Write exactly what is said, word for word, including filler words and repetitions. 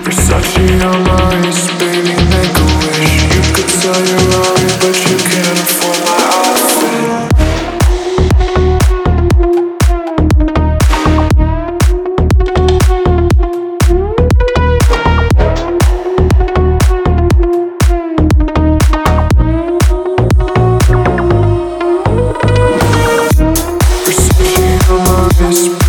Versace on my wrist, baby, make a wish. You could sell your Rari, but you can't afford my outfit. Versace on my wrist.